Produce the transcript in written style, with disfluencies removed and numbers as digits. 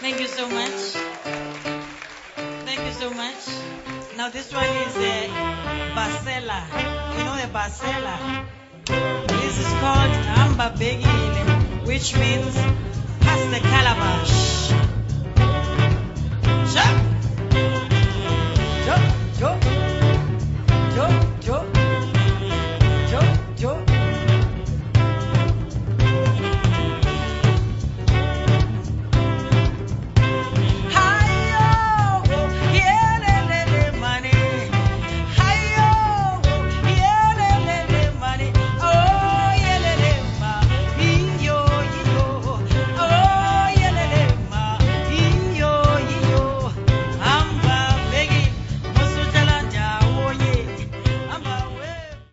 Thank you so much. Thank you so much. Now this one is the Basela. You know the Basela? This is called Amba Begile, which means pass the calabash.